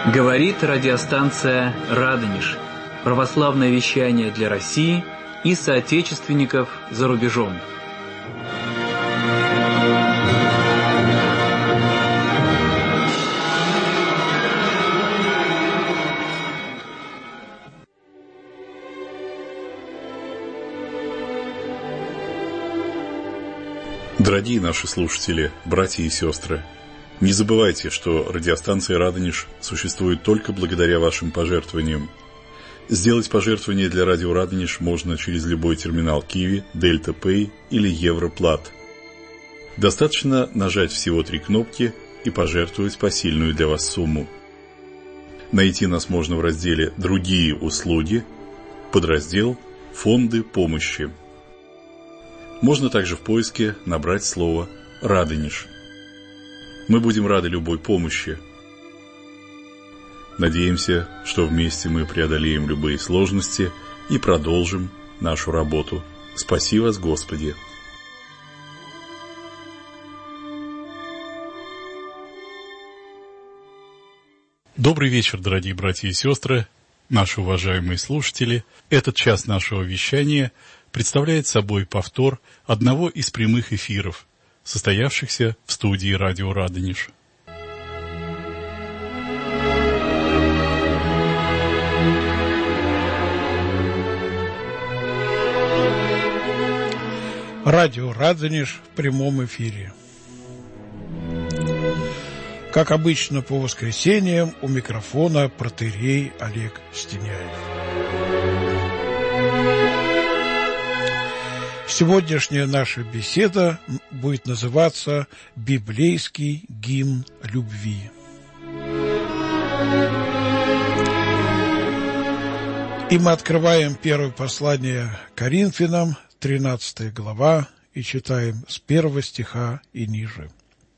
Говорит радиостанция «Радонеж». Православное вещание для России и соотечественников за рубежом. Дорогие наши слушатели, братья и сестры, не забывайте, что радиостанция «Радонеж» существует только благодаря вашим пожертвованиям. Сделать пожертвование для радио «Радонеж» можно через любой терминал Киви, Дельта Пэй или Европлат. Достаточно нажать всего 3 кнопки и пожертвовать посильную для вас сумму. Найти нас можно в разделе «Другие услуги», подраздел «Фонды помощи». Можно также в поиске набрать слово «Радонеж». Мы будем рады любой помощи. Надеемся, что вместе мы преодолеем любые сложности и продолжим нашу работу. Спаси вас, Господи! Добрый вечер, дорогие братья и сестры, наши уважаемые слушатели. Этот час нашего вещания представляет собой повтор одного из прямых эфиров, состоявшихся в студии радио «Радонеж». Радио «Радонеж» в прямом эфире. Как обычно, по воскресеньям у микрофона протоиерей Олег Стеняев. Сегодняшняя наша беседа будет называться «Библейский гимн любви». И мы открываем первое послание Коринфянам, 13 глава, и читаем с 1 стиха и ниже.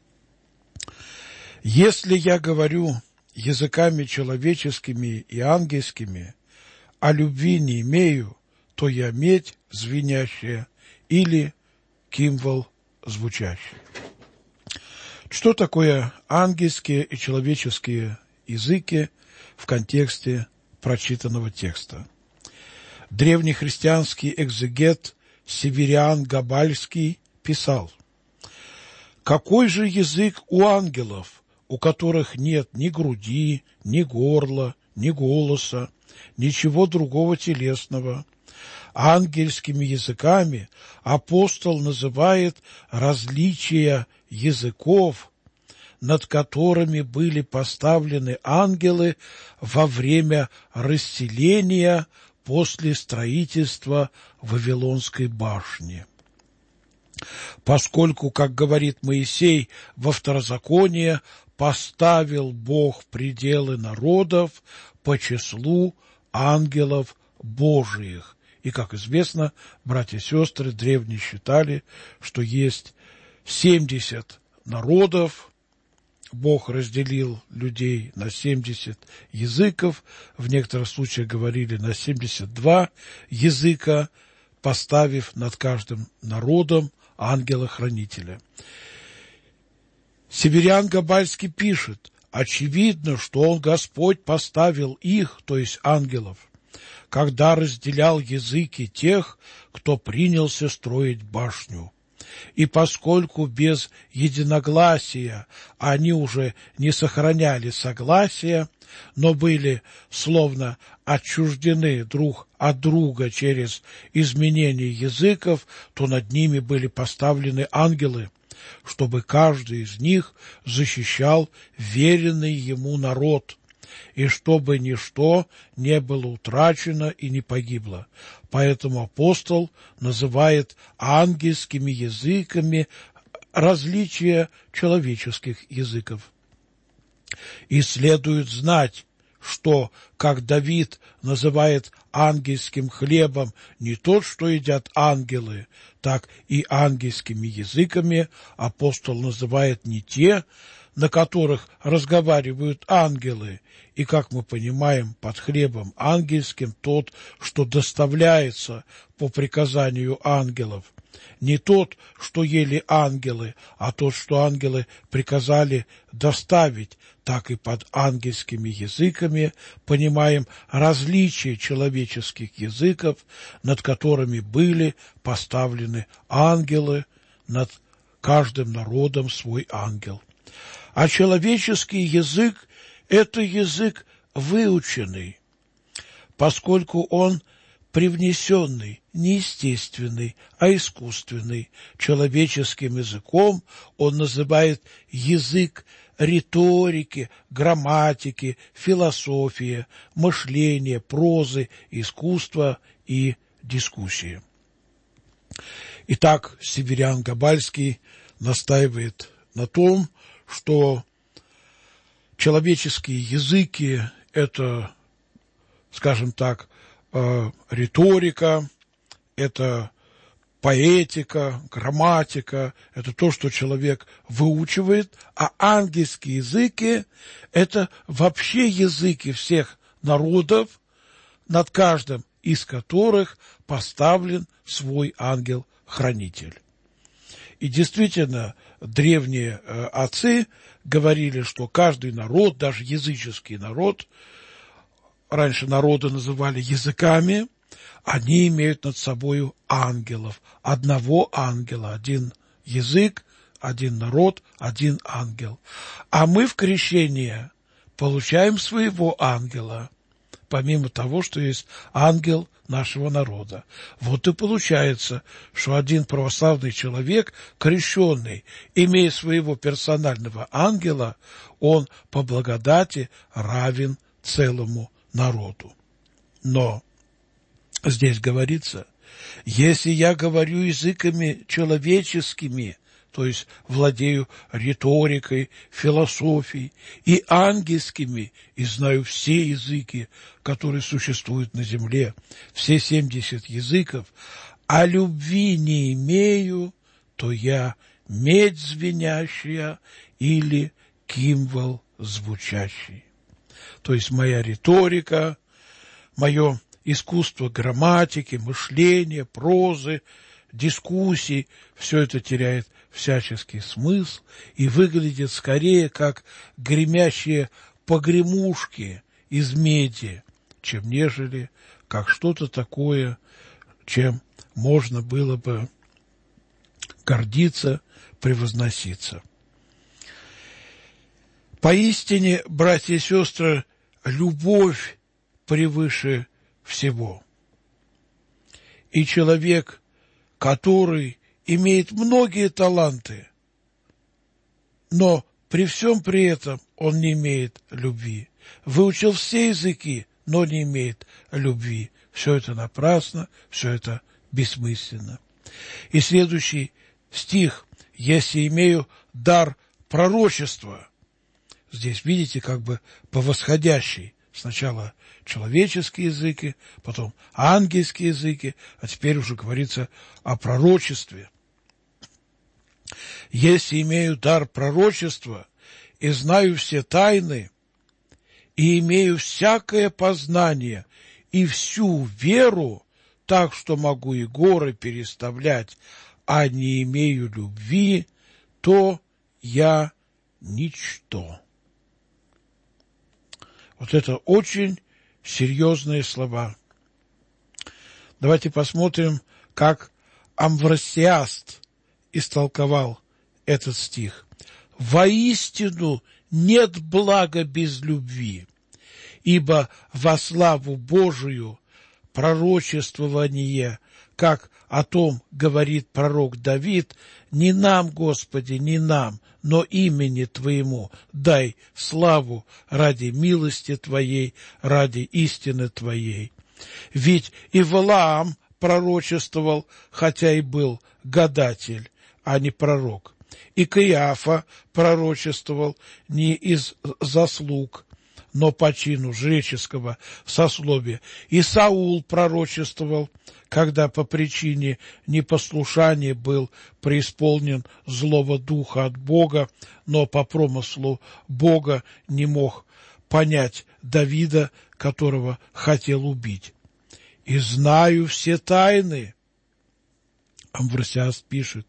«Если я говорю языками человеческими и ангельскими, а любви не имею, то я медь звенящая или кимвал звучащий». Что такое ангельские и человеческие языки в контексте прочитанного текста? Древнехристианский экзегет Севериан Габальский писал: «Какой же язык у ангелов, у которых нет ни груди, ни горла, ни голоса, ничего другого телесного? Ангельскими языками апостол называет различия языков, над которыми были поставлены ангелы во время расселения после строительства Вавилонской башни. Поскольку, как говорит Моисей во Второзаконии, поставил Бог пределы народов по числу ангелов Божиих». И, как известно, братья и сестры, древние считали, что есть 70 народов. Бог разделил людей на 70 языков, в некоторых случаях говорили на 72 языка, поставив над каждым народом ангела-хранителя. Севериан Габальский пишет: «Очевидно, что Он, Господь, поставил их, то есть ангелов, когда разделял языки тех, кто принялся строить башню. И поскольку без единогласия они уже не сохраняли согласия, но были словно отчуждены друг от друга через изменение языков, то над ними были поставлены ангелы, чтобы каждый из них защищал веренный ему народ, и чтобы ничто не было утрачено и не погибло. Поэтому апостол называет ангельскими языками различия человеческих языков. И следует знать, что, как Давид называет ангельским хлебом не тот, что едят ангелы, так и ангельскими языками апостол называет не те, на которых разговаривают ангелы, и, как мы понимаем, под хлебом ангельским тот, что доставляется по приказанию ангелов, не тот, что ели ангелы, а тот, что ангелы приказали доставить, так и под ангельскими языками понимаем различие человеческих языков, над которыми были поставлены ангелы, над каждым народом свой ангел. А человеческий язык – это язык выученный, поскольку он привнесенный, не естественный, а искусственный. Человеческим языком он называет язык риторики, грамматики, философии, мышления, прозы, искусства и дискуссии. Итак, Северян Габальский настаивает на том, что человеческие языки – это, скажем так, риторика, это поэтика, грамматика, это то, что человек выучивает, а ангельские языки – это вообще языки всех народов, над каждым из которых поставлен свой ангел-хранитель. И действительно, древние отцы говорили, что каждый народ, даже языческий народ, раньше народы называли языками, они имеют над собой ангелов. Одного ангела, один язык, один народ, один ангел. А мы в крещении получаем своего ангела, помимо того, что есть ангел нашего народа. Вот и получается, что один православный человек, крещенный, имея своего персонального ангела, он по благодати равен целому народу. Но здесь говорится, если я говорю языками человеческими, то есть владею риторикой, философией и ангельскими, и знаю все языки, которые существуют на земле, все 70 языков, а любви не имею, то я медь звенящая или кимвал звучащий. То есть моя риторика, мое искусство грамматики, мышления, прозы, дискуссий, все это теряет всяческий смысл и выглядит скорее как гремящие погремушки из меди, чем нежели как что-то такое, чем можно было бы гордиться, превозноситься. Поистине, братья и сестры, любовь превыше всего. И человек, который имеет многие таланты, но при всем при этом он не имеет любви. Выучил все языки, но не имеет любви. Все это напрасно, все это бессмысленно. И следующий стих: «Если имею дар пророчества». Здесь, видите, как бы по восходящей. Сначала человеческие языки, потом ангельские языки, а теперь уже говорится о пророчестве. «Если имею дар пророчества и знаю все тайны, и имею всякое познание и всю веру, так что могу и горы переставлять, а не имею любви, то я ничто». Вот это очень серьезные слова. Давайте посмотрим, как Амвросиаст истолковал этот стих. «Воистину нет блага без любви, ибо во славу Божию пророчествование, как о том говорит пророк Давид, не нам, Господи, не нам, но имени Твоему дай славу ради милости Твоей, ради истины Твоей. Ведь и Валаам пророчествовал, хотя и был гадатель, а не пророк. И Каиафа пророчествовал не из заслуг, но по чину жреческого сословия. И Саул пророчествовал, когда по причине непослушания был преисполнен злого духа от Бога, но по промыслу Бога не мог понять Давида, которого хотел убить. И знаю все тайны. Амвросиаст пишет: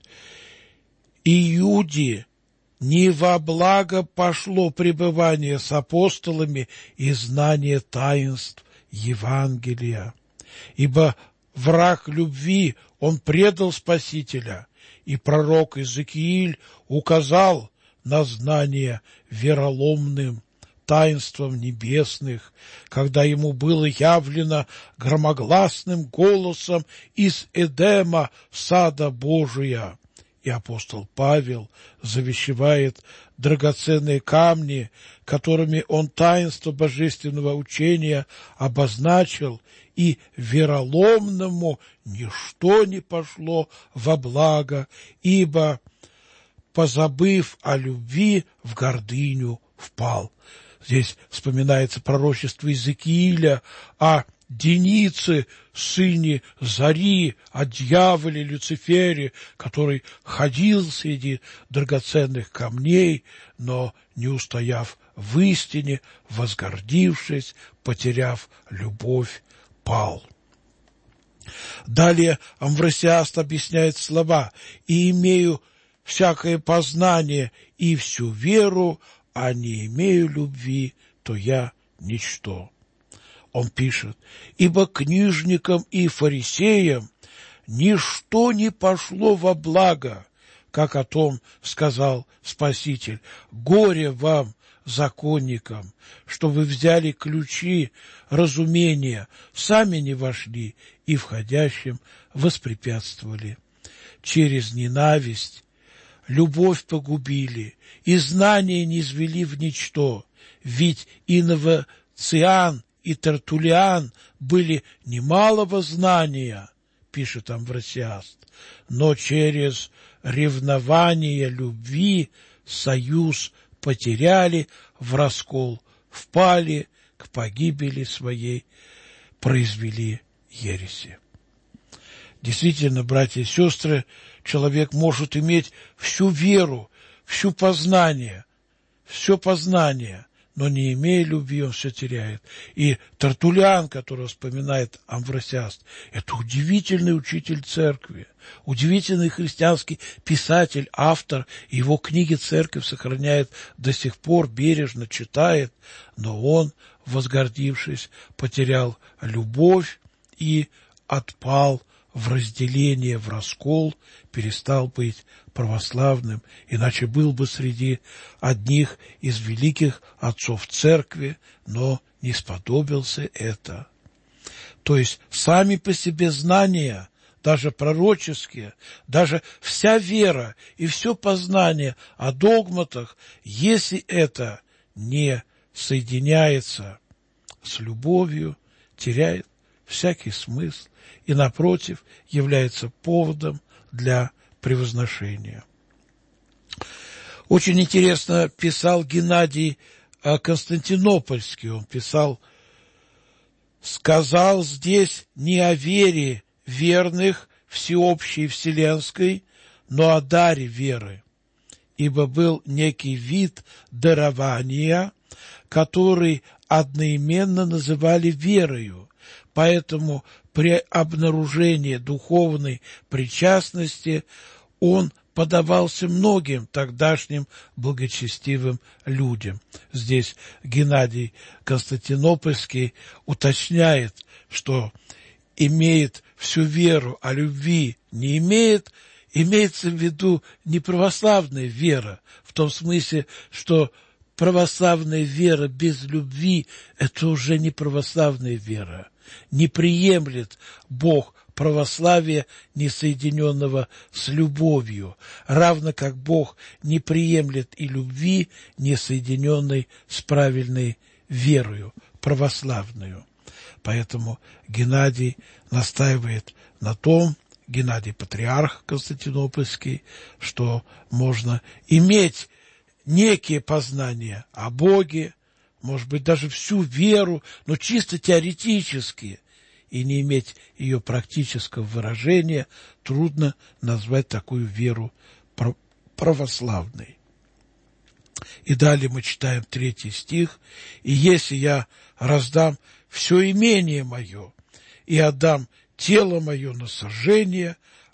«Иуде не во благо пошло пребывание с апостолами и знание таинств Евангелия, ибо враг любви, он предал Спасителя, и пророк Иезекииль указал на знание вероломным таинством небесных, когда ему было явлено громогласным голосом из Эдема сада Божия». И апостол Павел завещевает драгоценные камни, которыми он таинство божественного учения обозначил, и вероломному ничто не пошло во благо, ибо, позабыв о любви, в гордыню впал. Здесь вспоминается пророчество Иезекииля о Денице, сыне Зари, о дьяволе Люцифере, который ходил среди драгоценных камней, но, не устояв в истине, возгордившись, потеряв любовь, пал. Далее Амвросиаст объясняет слова: «И имею всякое познание и всю веру, а не имею любви, то я ничто». Он пишет: «Ибо книжникам и фарисеям ничто не пошло во благо, как о том сказал Спаситель: горе вам, законникам, что вы взяли ключи разумения, сами не вошли и входящим воспрепятствовали. Через ненависть любовь погубили, и знание низвели в ничто, ведь Инновациан и Тертуллиан были немалого знания, пишет Амвросиаст, но через ревнование любви союз потеряли, в раскол впали, к погибели своей произвели ереси». Действительно, братья и сестры, человек может иметь всю веру, все познание, но не имея любви, он все теряет. И Тертуллиан, которого вспоминает Амвросиаст, это удивительный учитель церкви, удивительный христианский писатель, автор. Его книги церковь сохраняет до сих пор, бережно читает, но он, возгордившись, потерял любовь и отпал в разделение, в раскол, перестал быть православным, иначе был бы среди одних из великих отцов церкви, но не сподобился это. То есть сами по себе знания, даже пророческие, даже вся вера и все познание о догматах, если это не соединяется с любовью, теряет всякий смысл и, напротив, является поводом для превозношения. Очень интересно писал Геннадий Константинопольский. Он писал: «Сказал здесь не о вере верных всеобщей вселенской, но о даре веры, ибо был некий вид дарования, который одноименно называли верою, поэтому при обнаружении духовной причастности он подавался многим тогдашним благочестивым людям». Здесь Геннадий Константинопольский уточняет, что имеет всю веру, а любви не имеет, имеется в виду не православная вера, в том смысле, что православная вера без любви – это уже не православная вера. Не приемлет Бог православия, не соединенного с любовью, равно как Бог не приемлет и любви, не соединенной с правильной верою, православную. Поэтому Геннадий настаивает на том, Геннадий Патриарх Константинопольский, что можно иметь некие познания о Боге, может быть, даже всю веру, но чисто теоретически, и не иметь ее практического выражения, трудно назвать такую веру православной. И далее мы читаем 3 стих: «И если я раздам все имение мое и отдам тело мое на сожжение,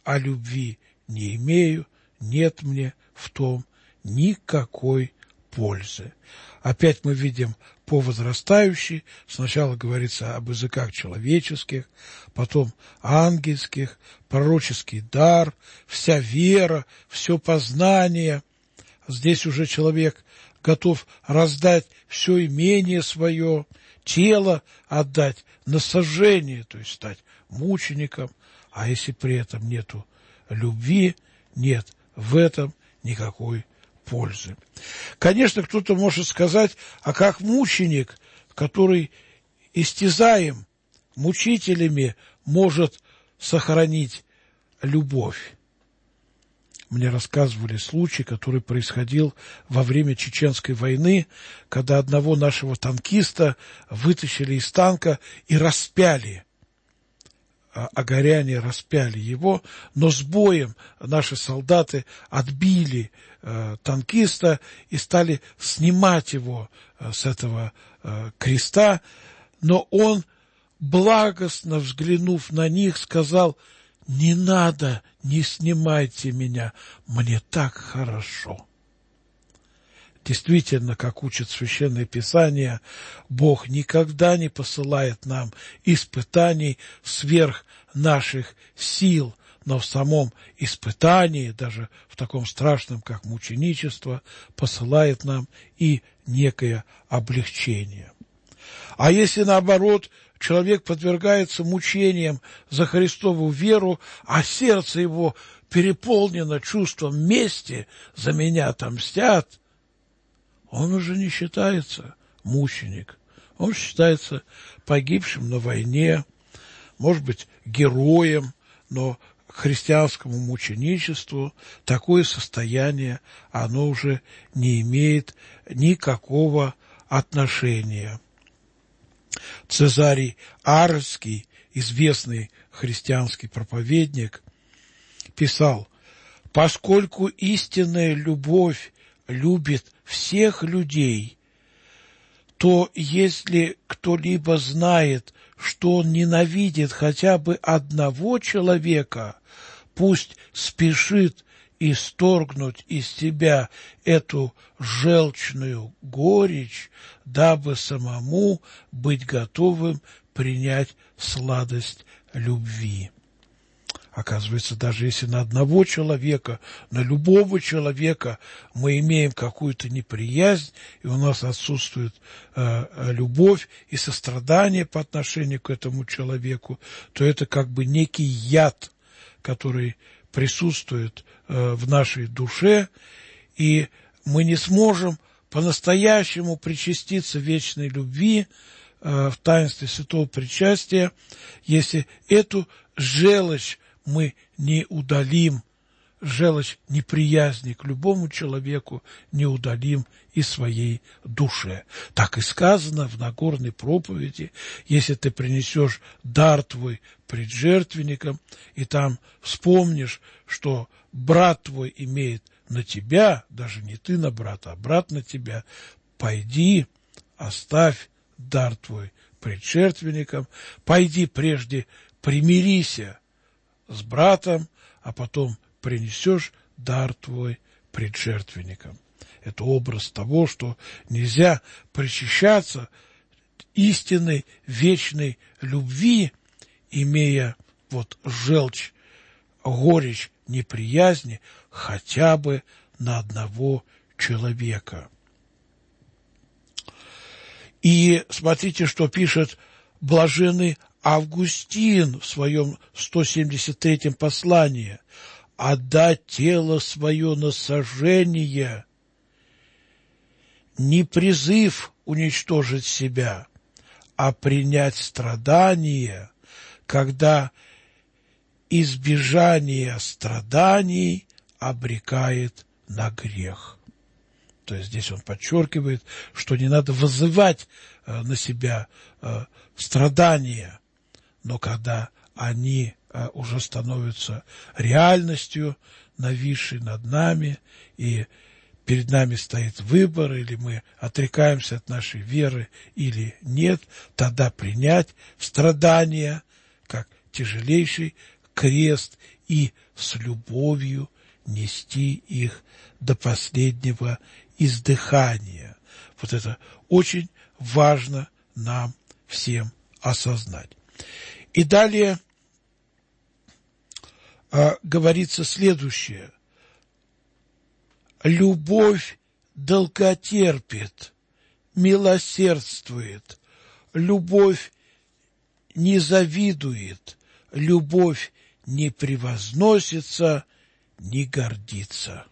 а любви не имею, нет мне в том никакой пользы. Опять мы видим по возрастающей, сначала говорится об языках человеческих, потом ангельских, пророческий дар, вся вера, все познание. Здесь уже человек готов раздать все имение свое, тело отдать на сожжение, то есть стать мучеником, а если при этом нету любви, нет в этом никакой пользы. Конечно, кто-то может сказать, а как мученик, который истязаем мучителями, может сохранить любовь? Мне рассказывали случай, который происходил во время Чеченской войны, когда одного нашего танкиста вытащили из танка и распяли. Агаряне распяли его, но с боем наши солдаты отбили танкиста и стали снимать его с этого креста, но он, благостно взглянув на них, сказал: «Не надо, не снимайте меня, мне так хорошо». Действительно, как учит Священное Писание, Бог никогда не посылает нам испытаний сверх наших сил, но в самом испытании, даже в таком страшном, как мученичество, посылает нам и некое облегчение. А если, наоборот, человек подвергается мучениям за Христову веру, а сердце его переполнено чувством мести, за меня отомстят, он уже не считается мученик, он считается погибшим на войне, может быть, героем, но к христианскому мученичеству такое состояние, оно уже не имеет никакого отношения. Цезарий Арский, известный христианский проповедник, писал: «Поскольку истинная любовь любит всех людей, то если кто-либо знает, что он ненавидит хотя бы одного человека, пусть спешит исторгнуть из себя эту желчную горечь, дабы самому быть готовым принять сладость любви». Оказывается, даже если на одного человека, на любого человека мы имеем какую-то неприязнь, и у нас отсутствует любовь и сострадание по отношению к этому человеку, то это как бы некий яд, который присутствует в нашей душе, и мы не сможем по-настоящему причаститься вечной любви в таинстве святого причастия, если эту желчь мы не удалим, желчь неприязни к любому человеку не удалим из своей душе. Так и сказано в Нагорной проповеди: если ты принесешь дар твой пред жертвенником, и там вспомнишь, что брат твой имеет на тебя, даже не ты на брата, а брат на тебя, пойди, оставь дар твой пред жертвенником, пойди прежде примирися с братом, а потом принесешь дар твой пред жертвенником. Это образ того, что нельзя причащаться истинной вечной любви, имея вот желчь, горечь неприязни хотя бы на одного человека. И смотрите, что пишет блаженный Августин в своем 173-м послании: «Отдать тело свое на сожжение, не призыв уничтожить себя, а принять страдания, когда избежание страданий обрекает на грех». То есть здесь он подчеркивает, что не надо вызывать на себя страдания, но когда они уже становятся реальностью, нависшей над нами, и перед нами стоит выбор, или мы отрекаемся от нашей веры, или нет, тогда принять страдания как тяжелейший крест и с любовью нести их до последнего издыхания. Вот это очень важно нам всем осознать. И далее говорится следующее. Любовь долготерпит, милосердствует, любовь не завидует, любовь не превозносится, не гордится.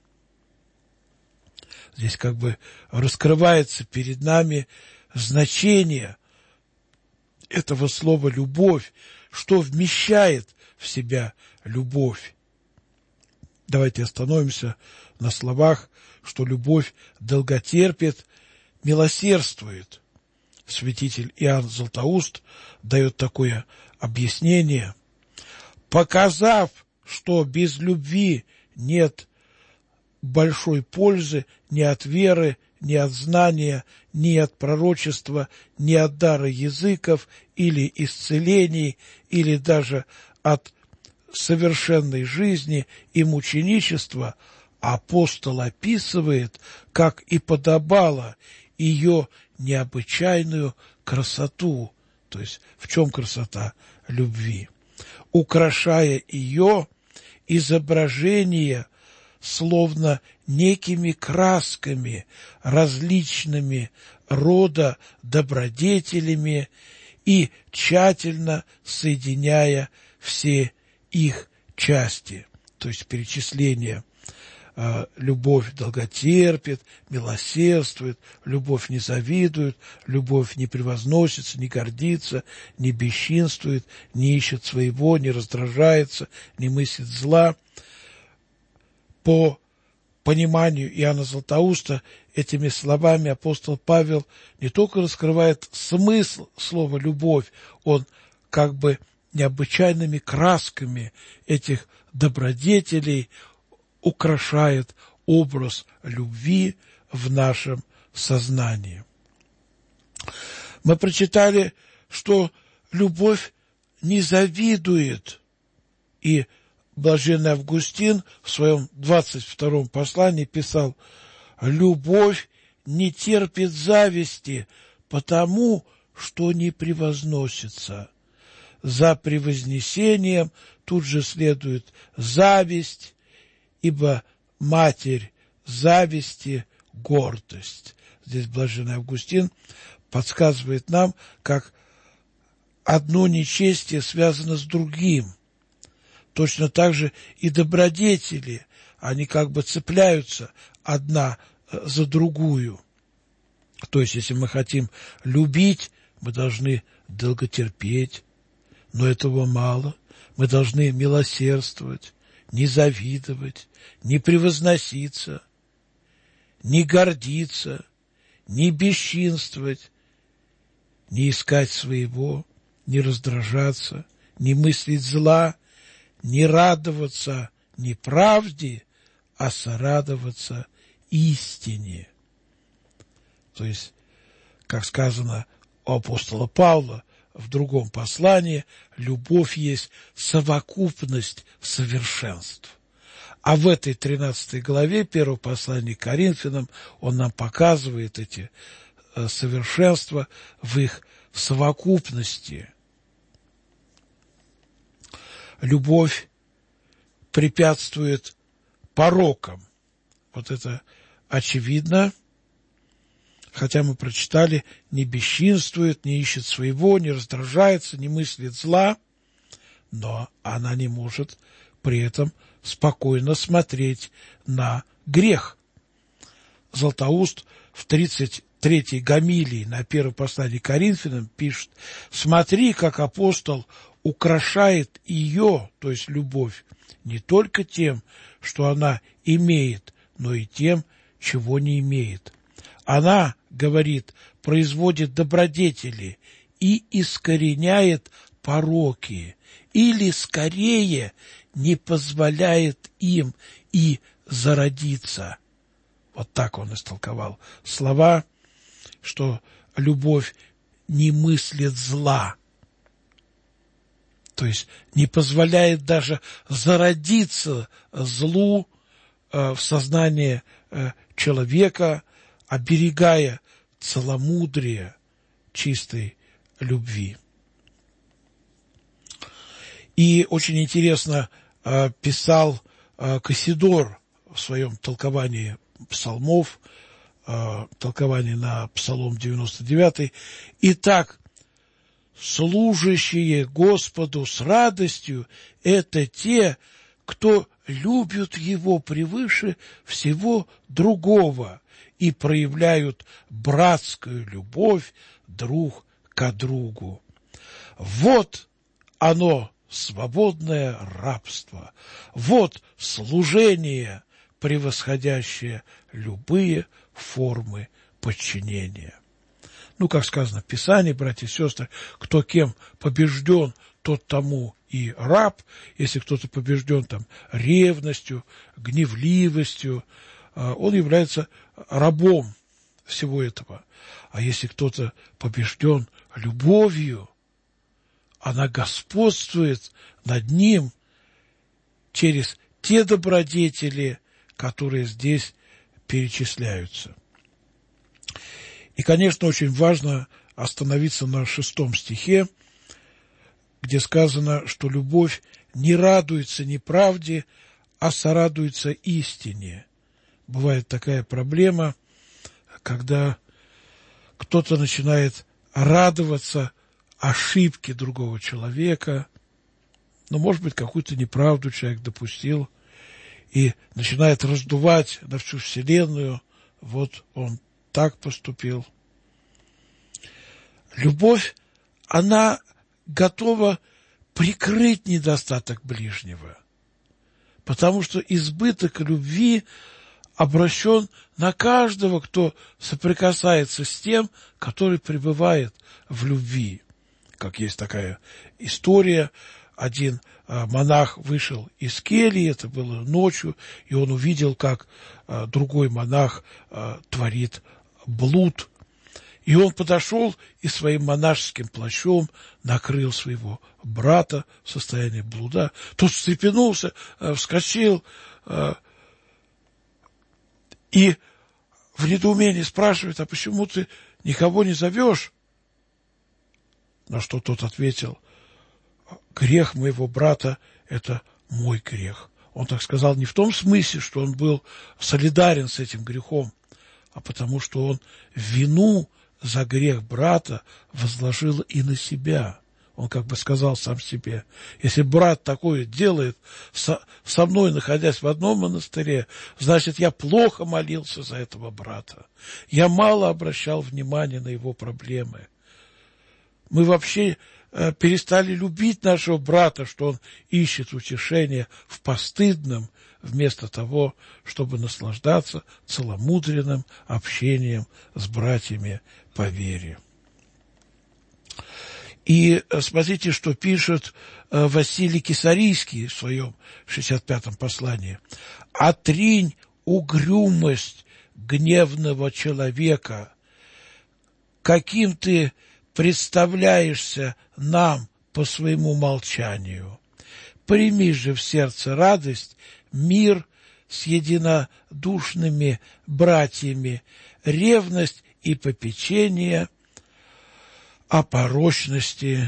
Здесь как бы раскрывается перед нами значение этого слова «любовь», что вмещает в себя любовь. Давайте остановимся на словах, что любовь долготерпит, милосердствует. Святитель Иоанн Златоуст дает такое объяснение. Показав, что без любви нет большой пользы ни от веры, ни от знания, ни от пророчества, ни от дара языков или исцелений, или даже от совершенной жизни и мученичества, апостол описывает, как и подобало, ее необычайную красоту. То есть в чем красота любви? Украшая ее изображение словно некими красками, различными рода добродетелями и тщательно соединяя все их части. То есть перечисление: любовь долготерпит, милосердствует, любовь не завидует, любовь не превозносится, не гордится, не бесчинствует, не ищет своего, не раздражается, не мыслит зла. По пониманию Иоанна Златоуста, этими словами апостол Павел не только раскрывает смысл слова «любовь», он как бы необычайными красками этих добродетелей украшает образ любви в нашем сознании. Мы прочитали, что любовь не завидует, и блаженный Августин в своем 22-м послании писал: «Любовь не терпит зависти, потому что не превозносится». За превознесением тут же следует зависть, ибо матерь зависти — гордость. Здесь блаженный Августин подсказывает нам, как одно нечестие связано с другим. Точно так же и добродетели, они как бы цепляются одна за другую. То есть, если мы хотим любить, мы должны долготерпеть, но этого мало. Мы должны милосердствовать, не завидовать, не превозноситься, не гордиться, не бесчинствовать, не искать своего, не раздражаться, не мыслить зла, не радоваться неправде, а сорадоваться истине. То есть, как сказано у апостола Павла в другом послании, любовь есть совокупность совершенств. А в этой 13 главе первого послания к Коринфянам он нам показывает эти совершенства в их совокупности. Любовь препятствует порокам. Вот это очевидно. Хотя мы прочитали: не бесчинствует, не ищет своего, не раздражается, не мыслит зла, но она не может при этом спокойно смотреть на грех. Златоуст в 33-й гомилии на первое послание к Коринфянам пишет: «Смотри, как апостол украшает ее, то есть любовь, не только тем, что она имеет, но и тем, чего не имеет. Она, говорит, производит добродетели и искореняет пороки, или, скорее, не позволяет им и зародиться». Вот так он истолковал слова, что любовь не мыслит зла. То есть не позволяет даже зародиться злу в сознании человека, оберегая целомудрие чистой любви. И очень интересно писал Кассидор в своем толковании псалмов, толковании на Псалом 99. «Итак, служащие Господу с радостью – это те, кто любят Его превыше всего другого и проявляют братскую любовь друг к другу. Вот оно, свободное рабство, вот служение, превосходящее любые формы подчинения». Ну, как сказано в Писании, братья и сестры, кто кем побежден, тот тому и раб. Если кто-то побежден там ревностью, гневливостью, он является рабом всего этого. А если кто-то побежден любовью, она господствует над ним через те добродетели, которые здесь перечисляются. И, конечно, очень важно остановиться на 6 стихе, где сказано, что любовь не радуется неправде, а сорадуется истине. Бывает такая проблема, когда кто-то начинает радоваться ошибке другого человека, но, может быть, какую-то неправду человек допустил, и начинает раздувать на всю вселенную, вот он так поступил. Любовь, она готова прикрыть недостаток ближнего, потому что избыток любви обращен на каждого, кто соприкасается с тем, который пребывает в любви. Как есть такая история, один монах вышел из кельи, это было ночью, и он увидел, как другой монах творит блуд. И он подошел и своим монашеским плащом накрыл своего брата в состоянии блуда. Тот встрепенулся, вскочил и в недоумении спрашивает: а почему ты никого не зовешь? На что тот ответил: грех моего брата – это мой грех. Он так сказал не в том смысле, что он был солидарен с этим грехом, а потому что он вину за грех брата возложил и на себя. Он как бы сказал сам себе: если брат такое делает со мной, находясь в одном монастыре, значит, я плохо молился за этого брата. Я мало обращал внимания на его проблемы. Мы вообще перестали любить нашего брата, что он ищет утешения в постыдном, вместо того, чтобы наслаждаться целомудренным общением с братьями по вере. И смотрите, что пишет Василий Кесарийский в своем 65-м послании. «Отринь угрюмость гневного человека, каким ты представляешься нам по своему молчанию. Прими же в сердце радость, мир с единодушными братьями, ревность и попечение о порочности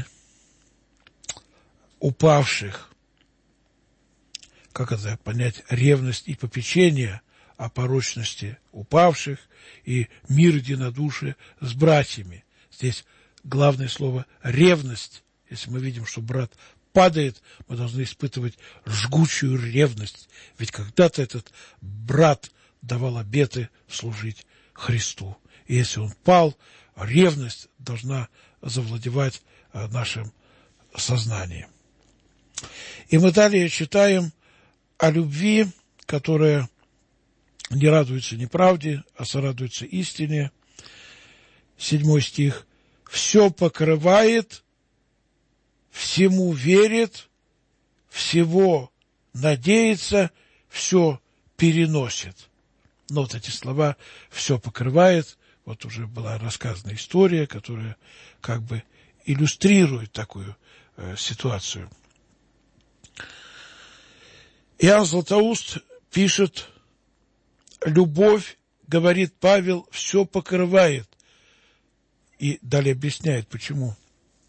упавших». Как это понять? Ревность и попечение о порочности упавших и мир единодушия с братьями. Здесь главное слово ревность. Если мы видим, что брат падает, мы должны испытывать жгучую ревность. Ведь когда-то этот брат давал обеты служить Христу. И если он пал, ревность должна завладевать нашим сознанием. И мы далее читаем о любви, которая не радуется неправде, а сорадуется истине. 7 стих. «Все покрывает, всему верит, всего надеется, все переносит». Но вот эти слова «все покрывает», вот уже была рассказана история, которая как бы иллюстрирует такую ситуацию. Иоанн Златоуст пишет: «Любовь, — говорит Павел, — все покрывает». И далее объясняет, почему.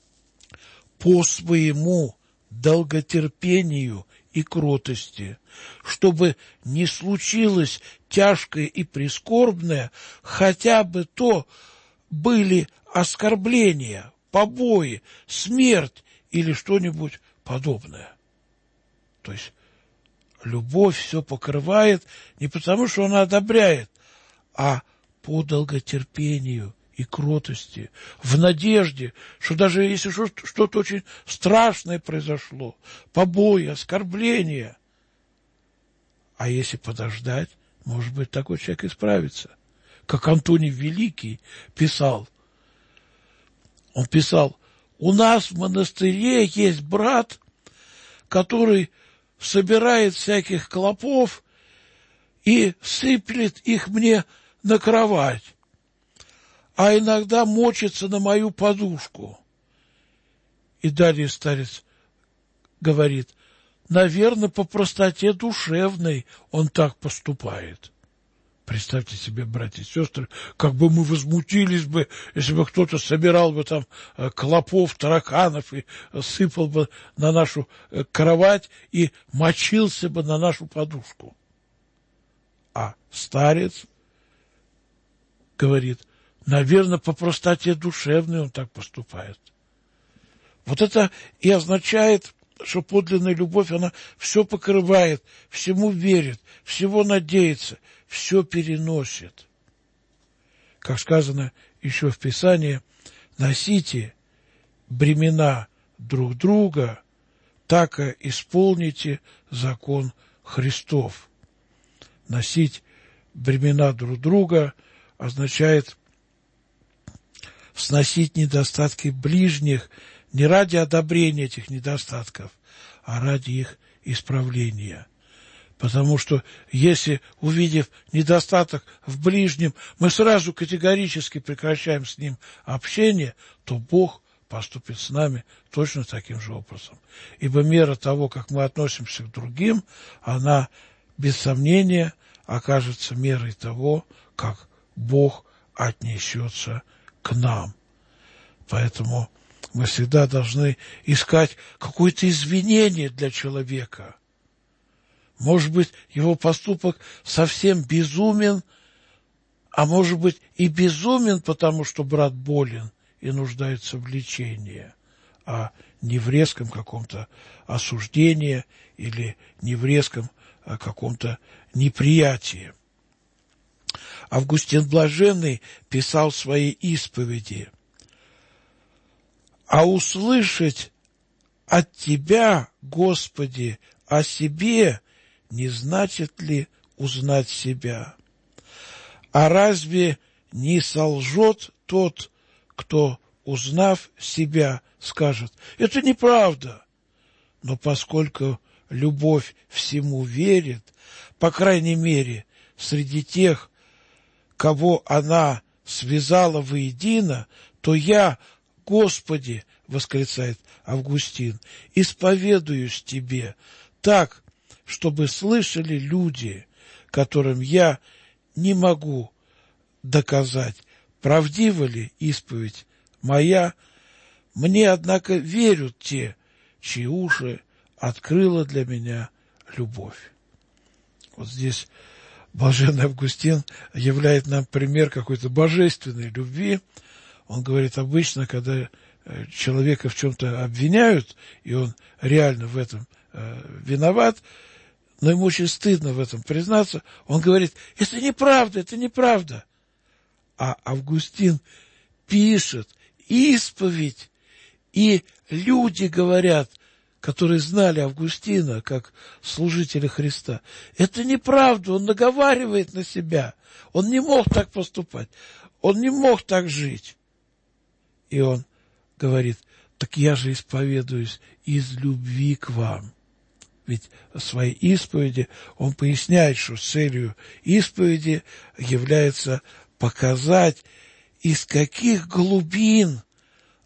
«По своему долготерпению и кротости, чтобы не случилось тяжкое и прискорбное, хотя бы то были оскорбления, побои, смерть или что-нибудь подобное». То есть любовь все покрывает не потому, что она одобряет, а по долготерпению и кротости, в надежде, что даже если что-то очень страшное произошло, побои, оскорбления, а если подождать, может быть, такой человек исправится. Как Антоний Великий писал. Он писал: «У нас в монастыре есть брат, который собирает всяких клопов и сыплет их мне на кровать, а иногда мочится на мою подушку». И далее старец говорит: «Наверное, по простоте душевной он так поступает». Представьте себе, братья и сестры, как бы мы возмутились бы, если бы кто-то собирал бы там клопов, тараканов и сыпал бы на нашу кровать и мочился бы на нашу подушку. А старец говорит: наверное, по простоте душевной он так поступает. Вот это и означает, что подлинная любовь, она все покрывает, всему верит, всего надеется, все переносит. Как сказано еще в Писании: носите бремена друг друга, так и исполните закон Христов. Носить бремена друг друга означает сносить недостатки ближних не ради одобрения этих недостатков, а ради их исправления. Потому что если, увидев недостаток в ближнем, мы сразу категорически прекращаем с ним общение, то Бог поступит с нами точно таким же образом. Ибо мера того, как мы относимся к другим, она, без сомнения, окажется мерой того, как Бог отнесется к нам. Поэтому мы всегда должны искать какое-то извинение для человека. Может быть, его поступок совсем безумен, а может быть и безумен, потому что брат болен и нуждается в лечении, а не в резком каком-то осуждении или не в резком каком-то неприятии. Августин Блаженный писал в своей исповеди: «А услышать от Тебя, Господи, о себе не значит ли узнать себя? А разве не солжет тот, кто, узнав себя, скажет: это неправда? Но поскольку любовь всему верит, по крайней мере, среди тех, кого она связала воедино, то я, Господи, — восклицает Августин, — исповедуюсь Тебе так, чтобы слышали люди, которым я не могу доказать, правдива ли исповедь моя. Мне, однако, верят те, чьи уши открыла для меня любовь». Вот здесь блаженный Августин являет нам пример какой-то божественной любви. Он говорит, обычно, когда человека в чем-то обвиняют, и он реально в этом виноват, но ему очень стыдно в этом признаться, он говорит: это неправда, это неправда. А Августин пишет исповедь, и люди говорят, которые знали Августина как служителя Христа: это неправда, он наговаривает на себя, он не мог так поступать, он не мог так жить. И он говорит: так я же исповедуюсь из любви к вам. Ведь в своей исповеди он поясняет, что целью исповеди является показать, из каких глубин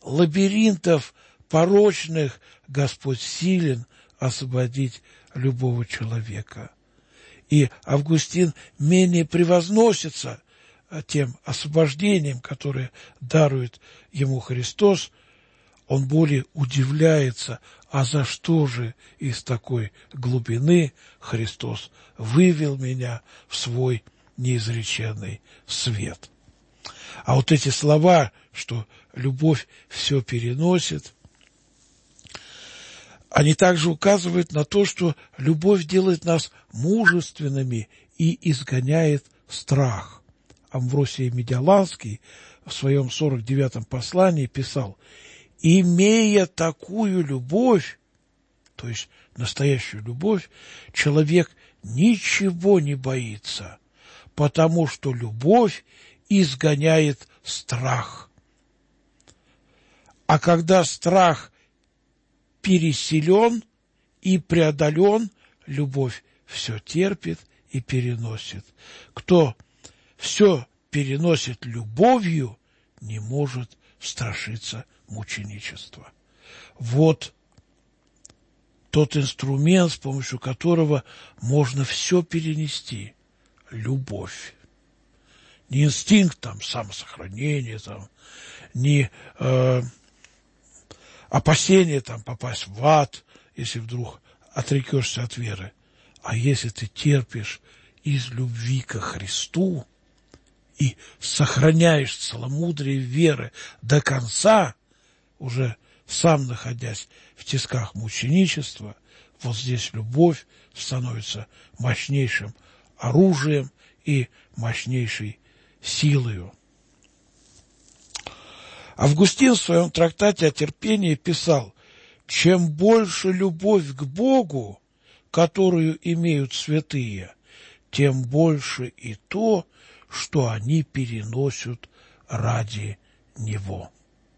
лабиринтов порочных Господь силен освободить любого человека. И Августин менее превозносится тем освобождением, которое дарует ему Христос, он более удивляется, а за что же из такой глубины Христос вывел меня в свой неизреченный свет. А вот эти слова, что любовь все переносит, они также указывают на то, что любовь делает нас мужественными и изгоняет страх. Амвросий Медиаланский в своем 49-м послании писал: «Имея такую любовь, то есть настоящую любовь, человек ничего не боится, потому что любовь изгоняет страх. А когда страх переселен и преодолен, любовь все терпит и переносит. Кто все переносит любовью, не может страшиться мученичества». Вот тот инструмент, с помощью которого можно все перенести. Любовь. Не инстинкт самосохранения, не опасение попасть в ад, если вдруг отрекешься от веры. А если ты терпишь из любви ко Христу и сохраняешь целомудрие веры до конца, уже сам находясь в тисках мученичества, вот здесь любовь становится мощнейшим оружием и мощнейшей силою. Августин в своем трактате о терпении писал: «Чем больше любовь к Богу, которую имеют святые, тем больше и то, что они переносят ради Него».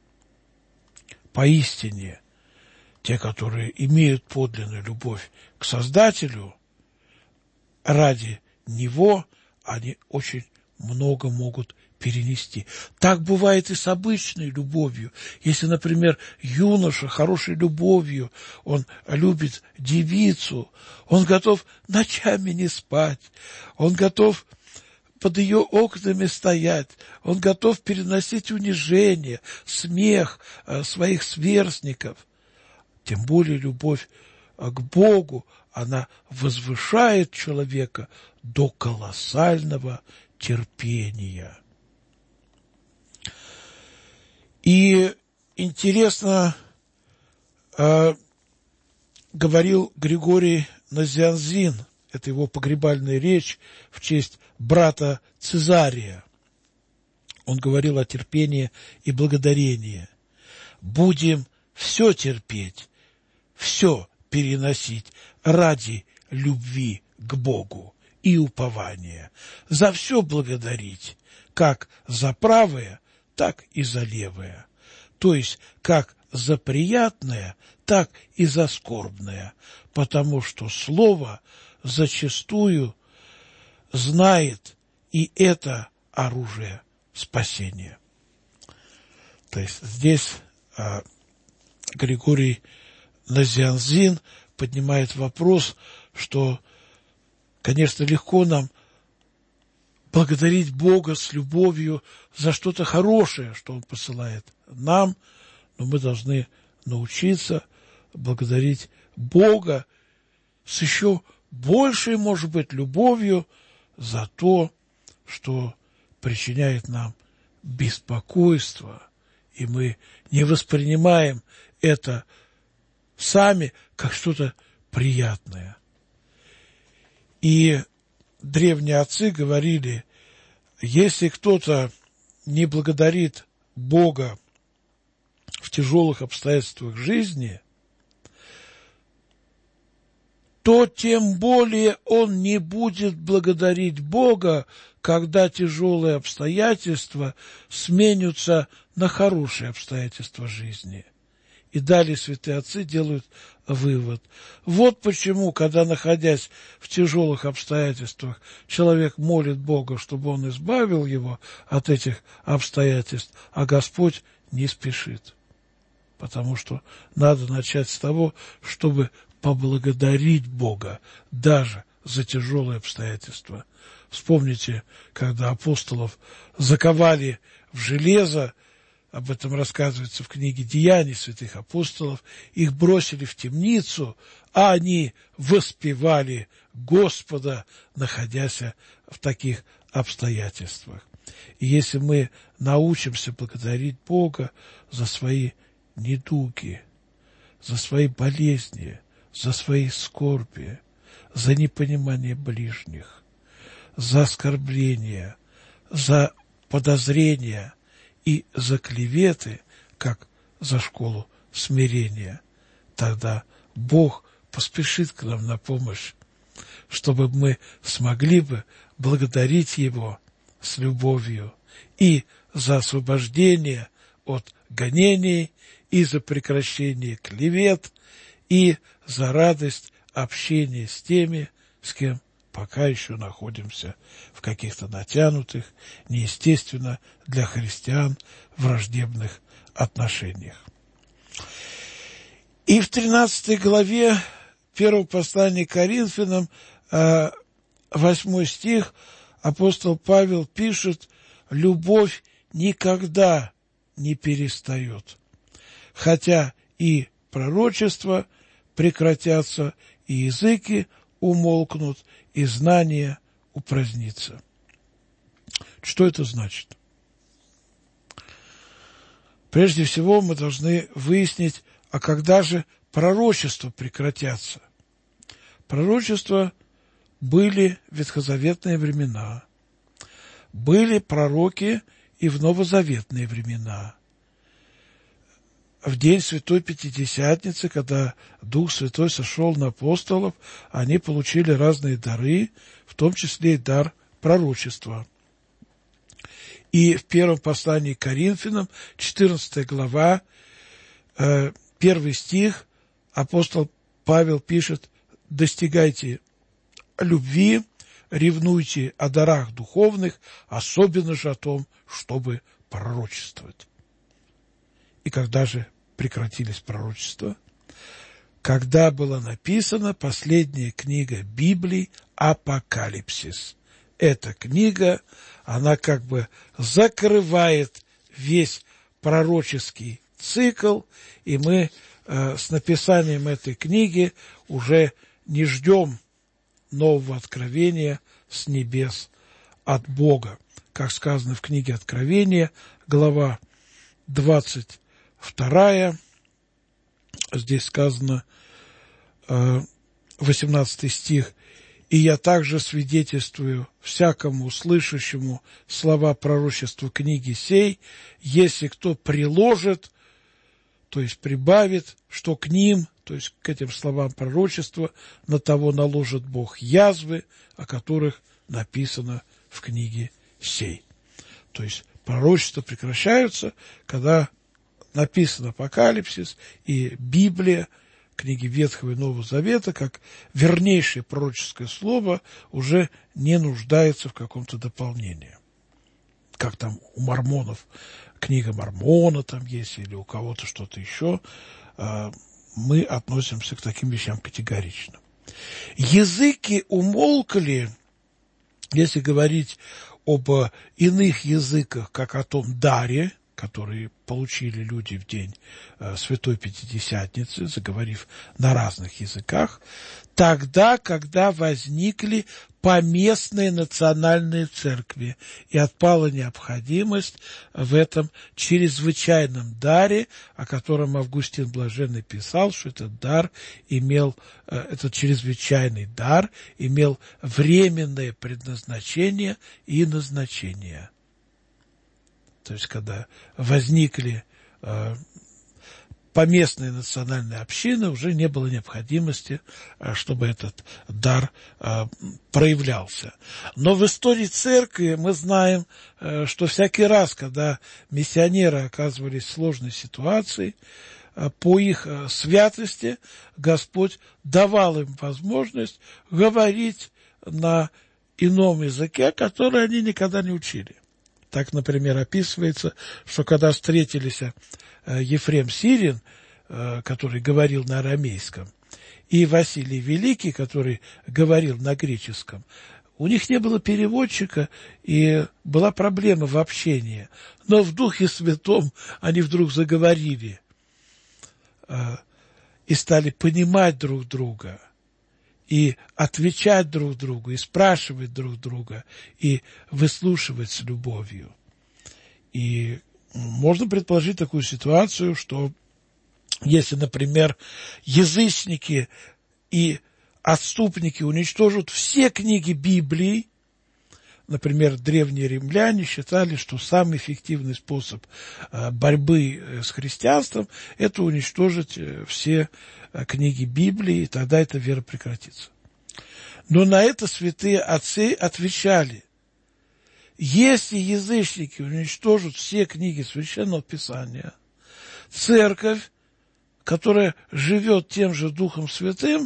Поистине, те, которые имеют подлинную любовь к Создателю, ради Него они очень много могут перенести. Так бывает и с обычной любовью. Если, например, юноша хорошей любовью, он любит девицу, он готов ночами не спать, он готов под ее окнами стоять, он готов переносить унижение, смех своих сверстников. Тем более любовь к Богу, она возвышает человека до колоссального терпения. И интересно говорил Григорий Назианзин, это его погребальная речь в честь брата Цезария. Он говорил о терпении и благодарении. «Будем все терпеть, все переносить ради любви к Богу и упования, за все благодарить, как за правое, так и за левое, то есть как за приятное, так и за скорбное, потому что слово зачастую знает и это оружие спасения». То есть здесь Григорий Назианзин поднимает вопрос, что, конечно, легко нам благодарить Бога с любовью за что-то хорошее, что Он посылает нам, но мы должны научиться благодарить Бога с еще большей, может быть, любовью за то, что причиняет нам беспокойство, и мы не воспринимаем это сами как что-то приятное. И древние отцы говорили, если кто-то не благодарит Бога в тяжелых обстоятельствах жизни, то тем более он не будет благодарить Бога, когда тяжелые обстоятельства сменятся на хорошие обстоятельства жизни. И далее святые отцы делают вывод. Вот почему, когда, находясь в тяжелых обстоятельствах, человек молит Бога, чтобы Он избавил его от этих обстоятельств, а Господь не спешит. потому что надо начать с того, чтобы поблагодарить Бога даже за тяжелые обстоятельства. Вспомните, когда апостолов заковали в железо, об этом рассказывается в книге «Деяний святых апостолов», их бросили в темницу, а они воспевали Господа, находясь в таких обстоятельствах. И если мы научимся благодарить Бога за свои недуги, за свои болезни, за свои скорби, за непонимание ближних, за оскорбления, за подозрения и за клеветы, как за школу смирения, тогда Бог поспешит к нам на помощь, чтобы мы смогли бы благодарить Его с любовью и за освобождение от гонений, и за прекращение клевет, и за радость общения с теми, с кем пока еще находимся в каких-то натянутых, неестественно для христиан враждебных отношениях. И в 13 главе 1 послания к Коринфянам, 8 стих, апостол Павел пишет: «Любовь никогда не перестает, хотя и пророчества прекратятся, и языки умолкнут, и знание упразднится». Что это значит? Прежде всего мы должны выяснить, а когда же пророчества прекратятся? Пророчества были в ветхозаветные времена, были пророки и в новозаветные времена. В день Святой Пятидесятницы, когда Дух Святой сошел на апостолов, они получили разные дары, в том числе и дар пророчества. И в первом послании к Коринфянам, 14 глава, 1 стих, апостол Павел пишет: «Достигайте любви, ревнуйте о дарах духовных, особенно же о том, чтобы пророчествовать». И когда же прекратились пророчества? Когда была написана последняя книга Библии «Апокалипсис». Эта книга, она как бы закрывает весь пророческий цикл, и мы с написанием этой книги уже не ждем нового откровения с небес от Бога. Как сказано в книге Откровения, глава 22, здесь сказано 18 стих: «И я также свидетельствую всякому слышащему слова пророчества книги сей, если кто приложит, то есть прибавит, что к ним, то есть к этим словам пророчества, на того наложит Бог язвы, о которых написано в книге сей». То есть пророчества прекращаются, когда написан Апокалипсис, и Библия, книги Ветхого и Нового Завета, как вернейшее пророческое слово, уже не нуждается в каком-то дополнении. Как там у мормонов, книга Мормона там есть, или у кого-то что-то еще, мы относимся к таким вещам категорично. Языки умолкли, если говорить об иных языках, как о том даре, которые получили люди в день Святой Пятидесятницы, заговорив на разных языках, тогда, когда возникли поместные национальные церкви, и отпала необходимость в этом чрезвычайном даре, о котором Августин Блаженный писал, что этот чрезвычайный дар имел временное предназначение и назначение. То есть, когда возникли поместные национальные общины, уже не было необходимости, чтобы этот дар проявлялся. Но в истории церкви мы знаем, что всякий раз, когда миссионеры оказывались в сложной ситуации, по их святости Господь давал им возможность говорить на ином языке, который они никогда не учили. Так, например, описывается, что когда встретились Ефрем Сирин, который говорил на арамейском, и Василий Великий, который говорил на греческом, у них не было переводчика, и была проблема в общении. Но в Духе Святом они вдруг заговорили и стали понимать друг друга, и отвечать друг другу, и спрашивать друг друга, и выслушивать с любовью. И можно предположить такую ситуацию, что если, например, язычники и отступники уничтожат все книги Библии, например, древние римляне считали, что самый эффективный способ борьбы с христианством – это уничтожить все книги Библии, и тогда эта вера прекратится. Но на это святые отцы отвечали: если язычники уничтожат все книги Священного Писания, церковь, которая живет тем же Духом Святым,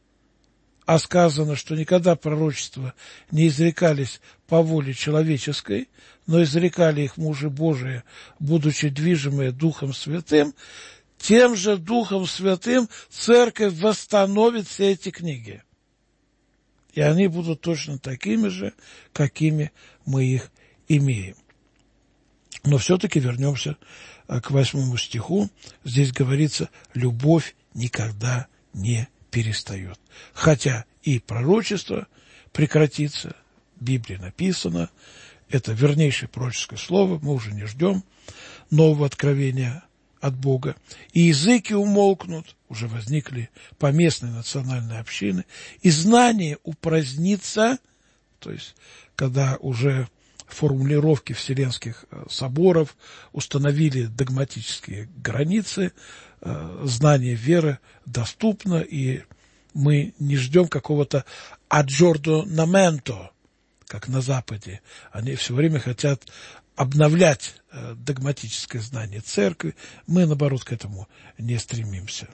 а сказано, что никогда пророчества не изрекались по воле человеческой, но изрекали их мужи Божии, будучи движимые Духом Святым, тем же Духом Святым церковь восстановит все эти книги. И они будут точно такими же, какими мы их имеем. Но все-таки вернемся к 8 стиху. Здесь говорится: любовь никогда не перестает. Хотя и пророчество прекратится, в Библии написано, это вернейшее пророческое слово, мы уже не ждем нового откровения от Бога. И языки умолкнут, уже возникли поместные национальные общины, и знание упразднится, то есть когда уже формулировки Вселенских соборов установили догматические границы, знание веры доступно, и мы не ждем какого-то аджорнаменто, как на Западе. Они все время хотят обновлять догматическое знание церкви. Мы, наоборот, к этому не стремимся.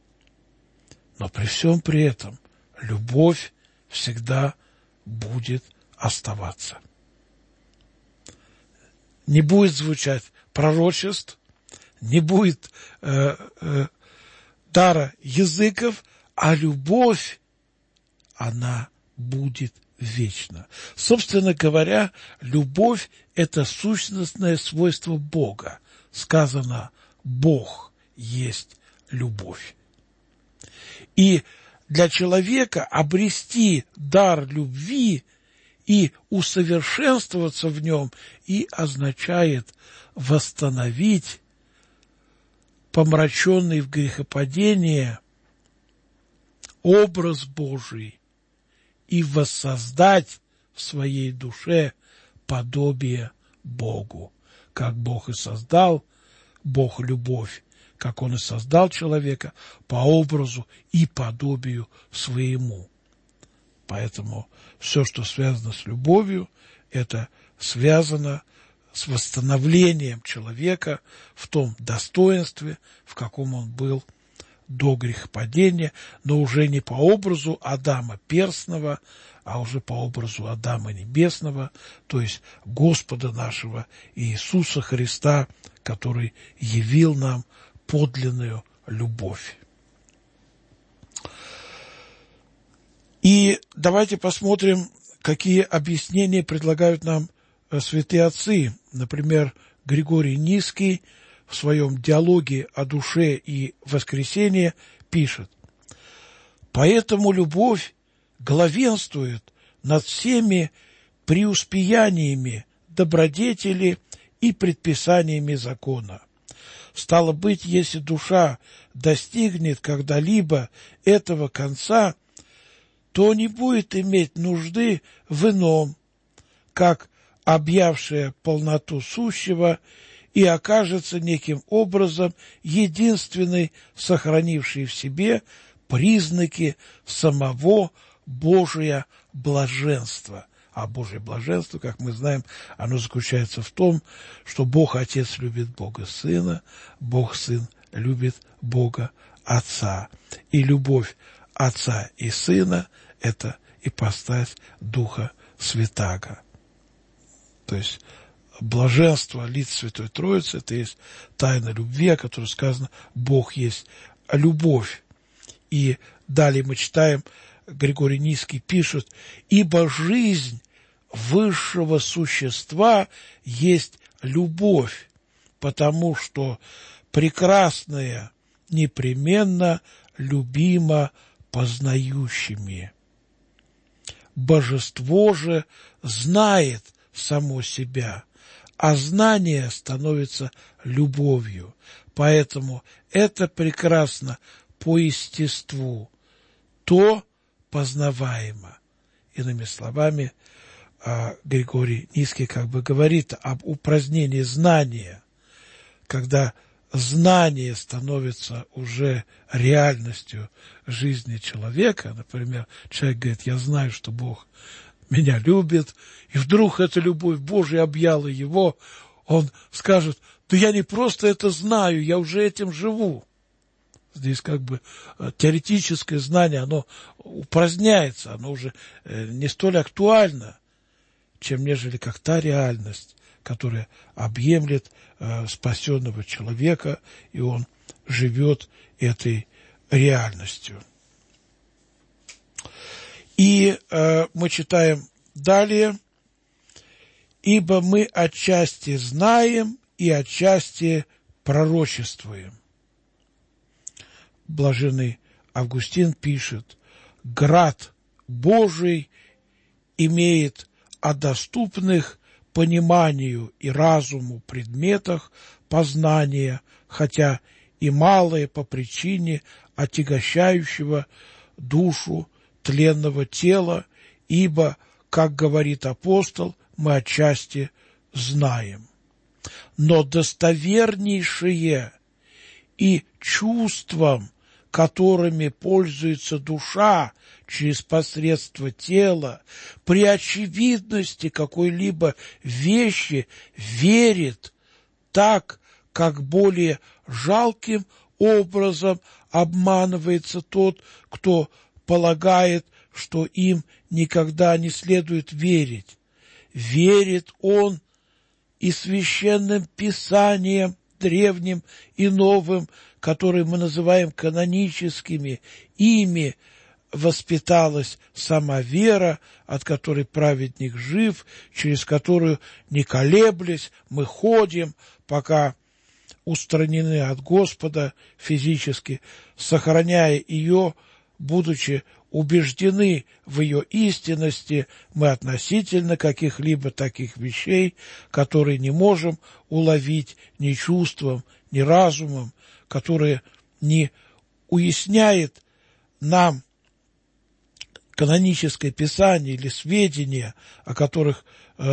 Но при всем при этом любовь всегда будет оставаться. Не будет звучать пророчеств, не будет дара языков, а любовь, она будет вечна. Собственно говоря, любовь – это сущностное свойство Бога. Сказано: Бог есть любовь. И для человека обрести дар любви и усовершенствоваться в нем и означает восстановить помраченный в грехопадение образ Божий и воссоздать в своей душе подобие Богу. Как Бог и создал, Бог любовь, как Он и создал человека по образу и подобию своему. Поэтому все, что связано с любовью, это связано с восстановлением человека в том достоинстве, в каком он был до грехопадения, но уже не по образу Адама перстного, а уже по образу Адама небесного, то есть Господа нашего Иисуса Христа, который явил нам подлинную любовь. И давайте посмотрим, какие объяснения предлагают нам святые отцы. Например, Григорий Низкий в своем диалоге о душе и воскресении пишет: «Поэтому любовь главенствует над всеми преуспеяниями добродетели и предписаниями закона. Стало быть, если душа достигнет когда-либо этого конца, то не будет иметь нужды в ином, как объявшая полноту сущего, и окажется неким образом единственной, сохранившей в себе признаки самого Божия блаженства». А Божие блаженство, как мы знаем, оно заключается в том, что Бог Отец любит Бога Сына, Бог Сын любит Бога Отца. И любовь Отца и Сына – это ипостась Духа Святаго. То есть блаженства лиц Святой Троицы, это есть тайна любви, о которой сказано, Бог есть любовь. И далее мы читаем, Григорий Низкий пишет, «Ибо жизнь высшего существа есть любовь, потому что прекрасное непременно любимо познающими. Божество же знает само себя, а знание становится любовью, поэтому это прекрасно по естеству, то познаваемо». Иными словами, Григорий Низкий как бы говорит об упразднении знания, когда знание становится уже реальностью жизни человека. Например, человек говорит, я знаю, что Бог меня любит, и вдруг эта любовь Божия объяла его, он скажет, да я не просто это знаю, я уже этим живу. Здесь как бы теоретическое знание, оно упраздняется, оно уже не столь актуально, чем нежели как та реальность, которая объемлет спасенного человека, и он живет этой реальностью. И мы читаем далее, «Ибо мы отчасти знаем и отчасти пророчествуем». Блаженный Августин пишет, «Град Божий имеет о доступных пониманию и разуму предметах познания, хотя и малое по причине отягощающего душу тленного тела, ибо, как говорит апостол, мы отчасти знаем. Но достовернейшие и чувствам, которыми пользуется душа через посредство тела, при очевидности какой-либо вещи верит так, как более жалким образом обманывается тот, кто полагает, что им никогда не следует верить. Верит он и священным писаниям, древним и новым, которые мы называем каноническими, ими воспиталась сама вера, от которой праведник жив, через которую, не колеблясь, мы ходим, пока устранены от Господа физически, сохраняя ее, будучи убеждены в ее истинности, мы относительно каких-либо таких вещей, которые не можем уловить ни чувством, ни разумом, которые не уясняет нам каноническое писание или сведения, о которых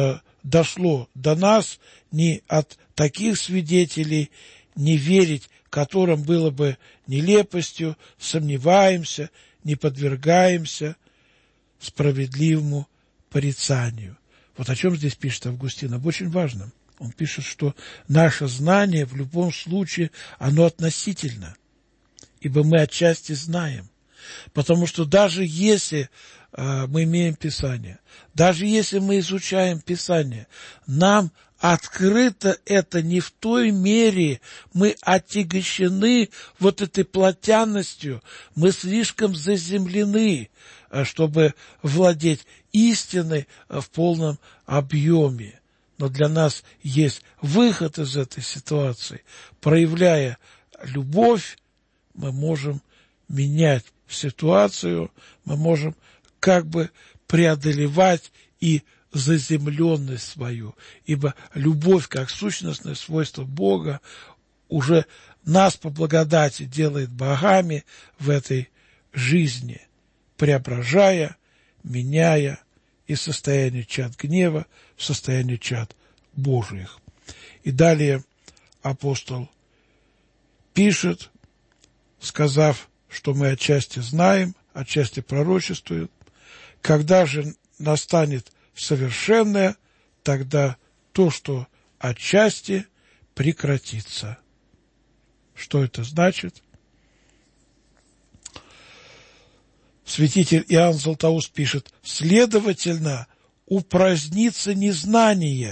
дошло до нас, ни от таких свидетелей не верить, которым было бы нелепостью, сомневаемся, не подвергаемся справедливому порицанию. Вот о чем здесь пишет Августин, об очень важном. Он пишет, что наше знание в любом случае, оно относительно, ибо мы отчасти знаем. Потому что даже если мы имеем Писание, даже если мы изучаем Писание, нам открыто это не в той мере, мы отягощены вот этой плотянностью, мы слишком заземлены, чтобы владеть истиной в полном объеме. Но для нас есть выход из этой ситуации. Проявляя любовь, мы можем менять ситуацию, мы можем как бы преодолевать и заземленность свою, ибо любовь, как сущностное свойство Бога, уже нас по благодати делает богами в этой жизни, преображая, меняя из состояния чад гнева в состояние чад Божиих. И далее апостол пишет, сказав, что мы отчасти знаем, отчасти пророчествуем, когда же настанет совершенное, тогда то, что отчасти, прекратится. Что это значит? Святитель Иоанн Златоуст пишет, следовательно, упразднится не знание,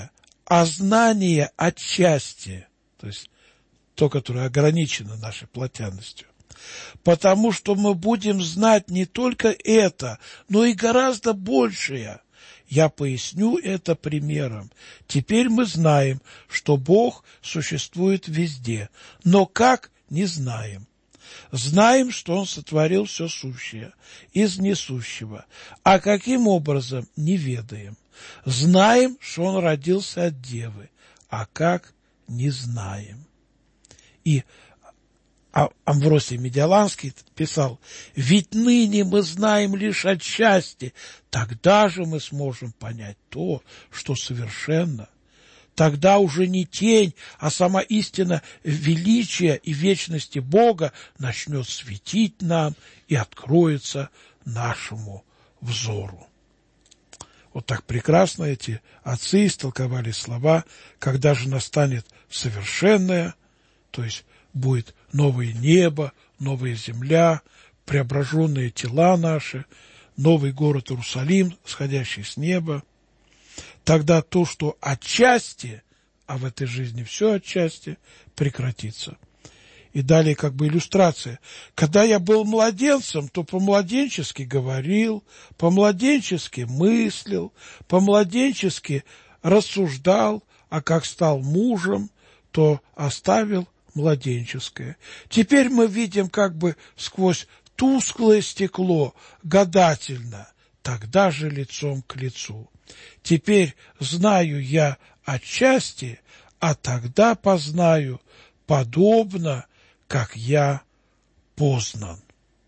а знание отчасти, то есть то, которое ограничено нашей плотянностью. Потому что мы будем знать не только это, но и гораздо большее. Я поясню это примером. Теперь мы знаем, что Бог существует везде, но как – не знаем. Знаем, что Он сотворил все сущее из несущего, а каким образом – не ведаем. Знаем, что Он родился от девы, а как – не знаем. И Амвросий Медиаланский писал: «Ведь ныне мы знаем лишь отчасти, тогда же мы сможем понять то, что совершенно. Тогда уже не тень, а сама истина величия и вечности Бога начнет светить нам и откроется нашему взору». Вот так прекрасно эти отцы истолковали слова: когда же настанет совершенное, то есть будет новое небо, новая земля, преображенные тела наши, новый город Иерусалим, сходящий с неба, тогда то, что отчасти, а в этой жизни все отчасти, прекратится. И далее как бы иллюстрация. Когда я был младенцем, то по-младенчески говорил, по-младенчески мыслил, по-младенчески рассуждал, а как стал мужем, то оставил младенческое. Теперь мы видим как бы сквозь тусклое стекло, гадательно, тогда же лицом к лицу. Теперь знаю я отчасти, а тогда познаю, подобно, как я познан.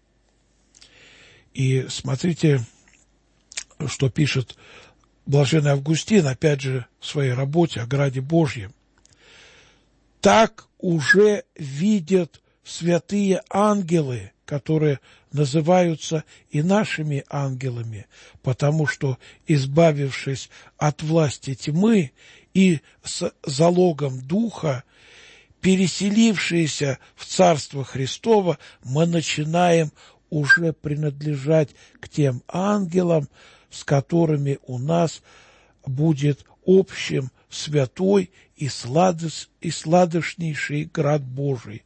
И смотрите, что пишет блаженный Августин, опять же, в своей работе о Граде Божьем. Так уже видят святые ангелы, которые называются и нашими ангелами, потому что, избавившись от власти тьмы и с залогом Духа, переселившиеся в Царство Христово, мы начинаем уже принадлежать к тем ангелам, с которыми у нас будет общим святой и сладостнейший град Божий,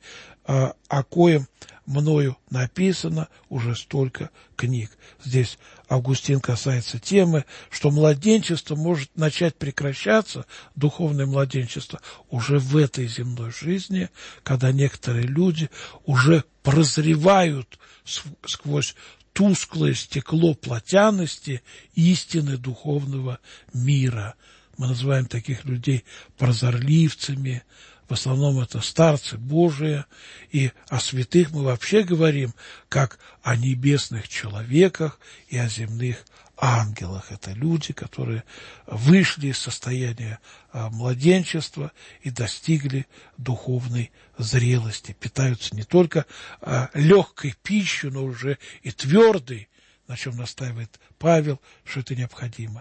о коем мною написано уже столько книг. Здесь Августин касается темы, что младенчество может начать прекращаться, духовное младенчество, уже в этой земной жизни, когда некоторые люди уже прозревают сквозь тусклое стекло плотяности истины духовного мира. Мы называем таких людей прозорливцами, в основном это старцы Божии, и о святых мы вообще говорим как о небесных человеках и о земных ангелах. Это люди, которые вышли из состояния младенчества и достигли духовной зрелости, питаются не только легкой пищей, но уже и твердой, на чем настаивает Павел, что это необходимо.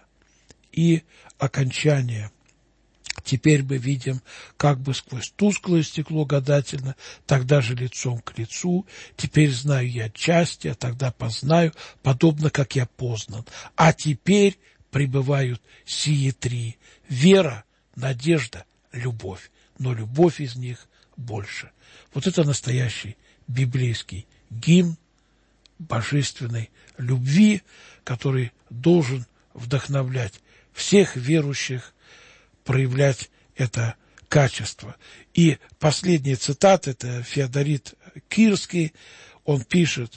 И окончание. Теперь мы видим как бы сквозь тусклое стекло гадательно, тогда же лицом к лицу. Теперь знаю я отчасти, а тогда познаю, подобно как я познан. А теперь пребывают сии три: вера, надежда, любовь. Но любовь из них больше. Вот это настоящий библейский гимн божественной любви, который должен вдохновлять всех верующих проявлять это качество. И последняя цитата, это Феодорит Кирский, он пишет: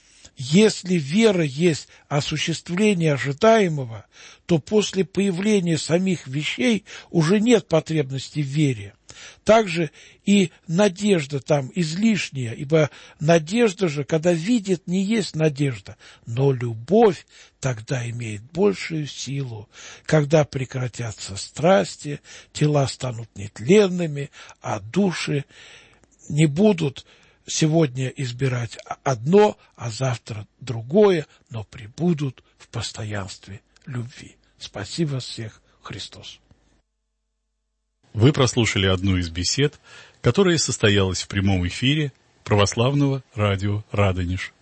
«Если вера есть осуществление ожидаемого, то после появления самих вещей уже нет потребности в вере. Также и надежда там излишняя, ибо надежда же, когда видит, не есть надежда, но любовь тогда имеет большую силу, когда прекратятся страсти, тела станут нетленными, а души не будут сегодня избирать одно, а завтра другое, но пребудут в постоянстве любви». Спасибо всех, Христос. Вы прослушали одну из бесед, которая состоялась в прямом эфире православного радио «Радонеж».